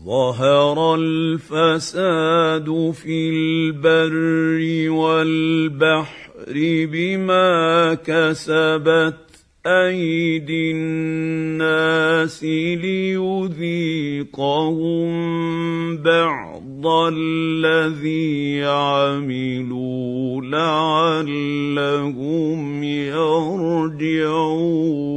ظهر الفساد في البر والبحر بما كسبت أيدي الناس ليذيقهم بعض الذي عملوا لعلهم يرجعون.